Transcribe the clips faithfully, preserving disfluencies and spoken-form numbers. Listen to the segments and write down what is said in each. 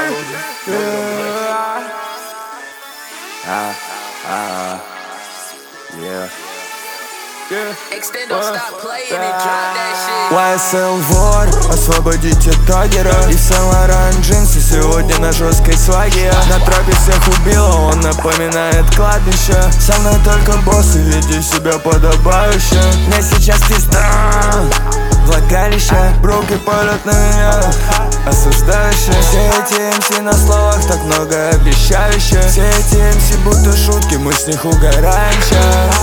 Ah, ah, yeah. Extendo, stop playing and drop that shit. уай эс эл вор, освободите Тагера. И Сен-Лоран джинсы сегодня на жесткой сваге. На трапе всех убила, он напоминает кладбище. Со мной только боссы, веди себя подобающе. Мне сейчас пизда, влагалище. Броки палят на меня, осуждающие. Все эти эм си на словах так много обещающие. Все эти эм си будто шутки, мы с них угораем сейчас.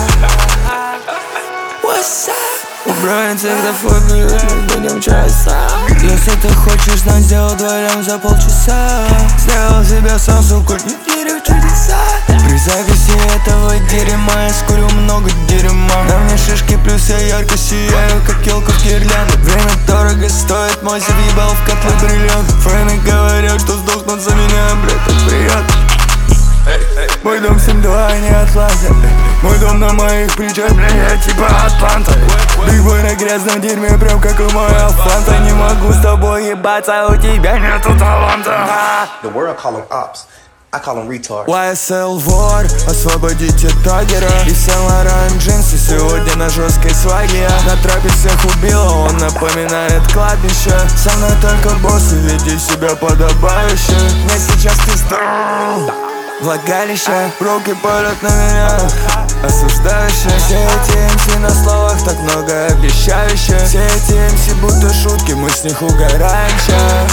Убрать ксенофобию, мы будем часа. Если ты хочешь знать, сделал двоем за полчаса. Сделал себя сам, сука, не верю в чудеса. При записи этого дерьма я скурю много дерьма. На мне шишки, плюс я ярко сияю, как елка в гирлянде. Время дорого стоит, мой въебал в котлы бриллиант. Фэны говорят, что сдохнут за меня, блядь, так приятно. Мой дом семь два, не Атланта. Мой дом на моих плечах, бля, я типа Атланта. Бигбой на грязном дерьме, прям как у моей Алфанта. Не могу с тобой ебаться, у тебя нету таланта. The world call him ops, I call him retard. уай эс эл вор, освободите Тагера. И Сен-Лоран джинсы сегодня на жесткой сваге. На трапе всех убила, он напоминает кладбище. Со мной только боссы, веди себя подобающе. Мне сейчас пизда, влагалище. Броки палят на меня, осуждающие. Все эти эм си на словах так много обещающие. Все эти эм си будто шутки, мы с них угораем сейчас.